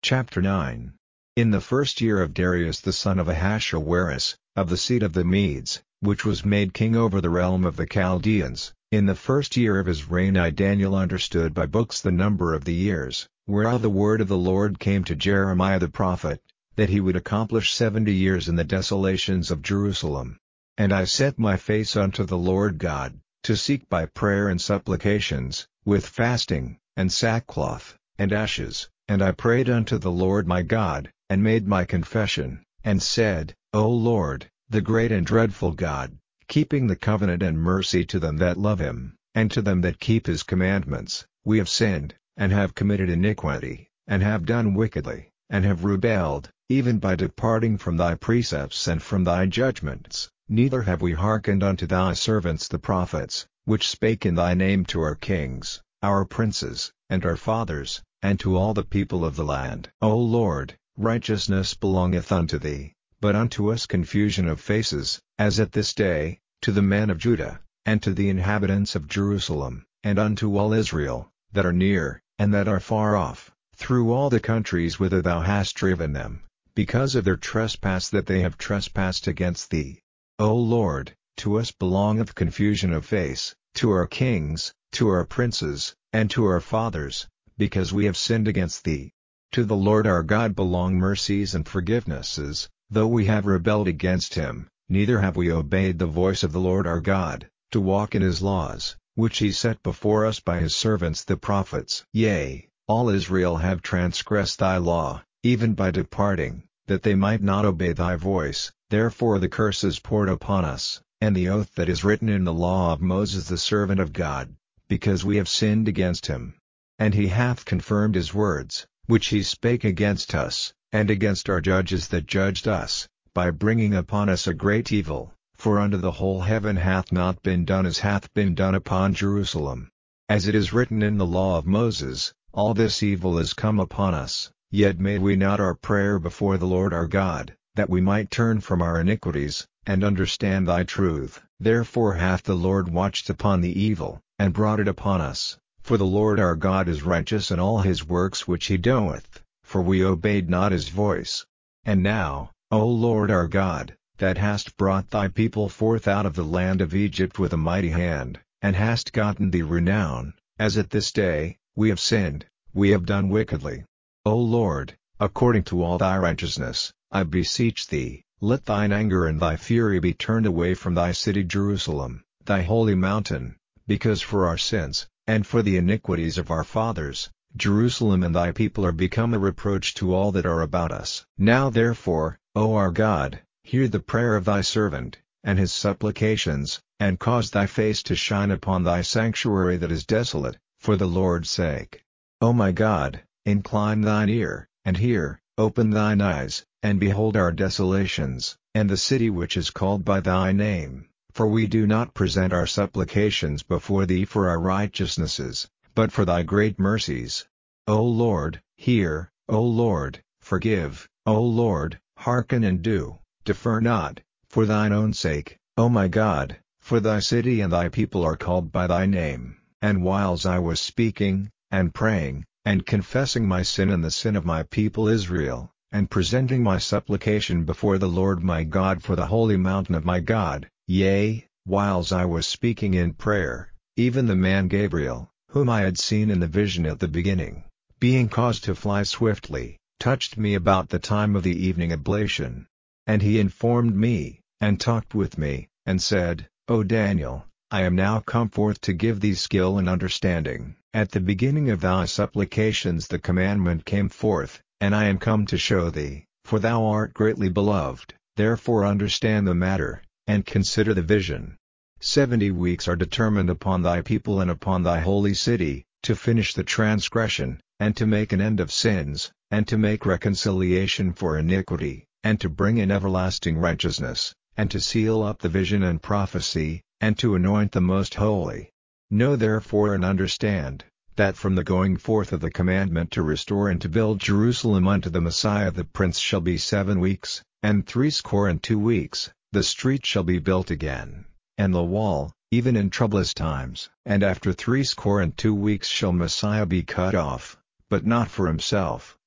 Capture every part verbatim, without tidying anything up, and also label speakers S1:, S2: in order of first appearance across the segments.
S1: Chapter nine. In the first year of Darius the son of Ahasuerus, of the seed of the Medes, which was made king over the realm of the Chaldeans, in the first year of his reign I Daniel understood by books the number of the years, whereof the word of the Lord came to Jeremiah the prophet, that he would accomplish seventy years in the desolations of Jerusalem. And I set my face unto the Lord God, to seek by prayer and supplications, with fasting, and sackcloth, and ashes, and I prayed unto the Lord my God, and made my confession, and said, O Lord, the great and dreadful God, keeping the covenant and mercy to them that love him, and to them that keep his commandments, we have sinned, and have committed iniquity, and have done wickedly, and have rebelled, even by departing from thy precepts and from thy judgments, neither have we hearkened unto thy servants the prophets, which spake in thy name to our kings, our princes, and our fathers, and to all the people of the land. O Lord, righteousness belongeth unto thee, but unto us confusion of faces, as at this day, to the men of Judah, and to the inhabitants of Jerusalem, and unto all Israel, that are near, and that are far off, through all the countries whither thou hast driven them, because of their trespass that they have trespassed against thee. O Lord, to us belongeth confusion of face, to our kings, to our princes, and to our fathers, because we have sinned against thee. To the Lord our God belong mercies and forgivenesses, though we have rebelled against him, neither have we obeyed the voice of the Lord our God, to walk in his laws, which he set before us by his servants the prophets. Yea, all Israel have transgressed thy law, even by departing, that they might not obey thy voice, therefore the curse is poured upon us, and the oath that is written in the law of Moses the servant of God, because we have sinned against him. And he hath confirmed his words, which he spake against us, and against our judges that judged us, by bringing upon us a great evil, for unto the whole heaven hath not been done as hath been done upon Jerusalem. As it is written in the law of Moses, all this evil is come upon us, yet made we not our prayer before the Lord our God, that we might turn from our iniquities, and understand thy truth. Therefore hath the Lord watched upon the evil, and brought it upon us. For the Lord our God is righteous in all his works which he doeth, for we obeyed not his voice. And now, O Lord our God, that hast brought thy people forth out of the land of Egypt with a mighty hand, and hast gotten thee renown, as at this day, we have sinned, we have done wickedly. O Lord, according to all thy righteousness, I beseech thee, let thine anger and thy fury be turned away from thy city Jerusalem, thy holy mountain, because for our sins, and for the iniquities of our fathers, Jerusalem and thy people are become a reproach to all that are about us. Now therefore, O our God, hear the prayer of thy servant, and his supplications, and cause thy face to shine upon thy sanctuary that is desolate, for the Lord's sake. O my God, incline thine ear, and hear, open thine eyes, and behold our desolations, and the city which is called by thy name. For we do not present our supplications before thee for our righteousnesses, but for thy great mercies. O Lord, hear, O Lord, forgive, O Lord, hearken and do, defer not, for thine own sake, O my God, for thy city and thy people are called by thy name. And whiles I was speaking, and praying, and confessing my sin and the sin of my people Israel, and presenting my supplication before the Lord my God for the holy mountain of my God, yea, whiles I was speaking in prayer, even the man Gabriel, whom I had seen in the vision at the beginning, being caused to fly swiftly, touched me about the time of the evening oblation. And he informed me, and talked with me, and said, O Daniel, I am now come forth to give thee skill and understanding. At the beginning of thy supplications the commandment came forth, and I am come to show thee, for thou art greatly beloved, therefore understand the matter, and consider the vision. Seventy weeks are determined upon thy people and upon thy holy city, to finish the transgression, and to make an end of sins, and to make reconciliation for iniquity, and to bring in everlasting righteousness, and to seal up the vision and prophecy, and to anoint the most holy. Know therefore and understand, that from the going forth of the commandment to restore and to build Jerusalem unto the Messiah the Prince shall be seven weeks, and threescore and two weeks, the street shall be built again, and the wall, even in troublous times. And after threescore and two weeks shall Messiah be cut off, but not for himself,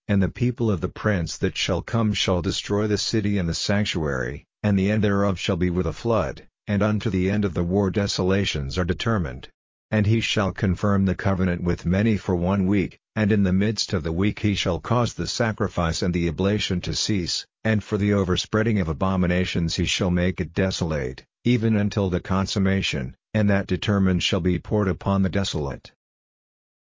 S1: and the people of the prince that shall come shall destroy the city and the sanctuary, and the end thereof shall be with a flood, and unto the end of the war desolations are determined. And he shall confirm the covenant with many for one week, and in the midst of the week he shall cause the sacrifice and the oblation to cease, and for the overspreading of abominations he shall make it desolate, even until the consummation, and that determined shall be poured upon the desolate.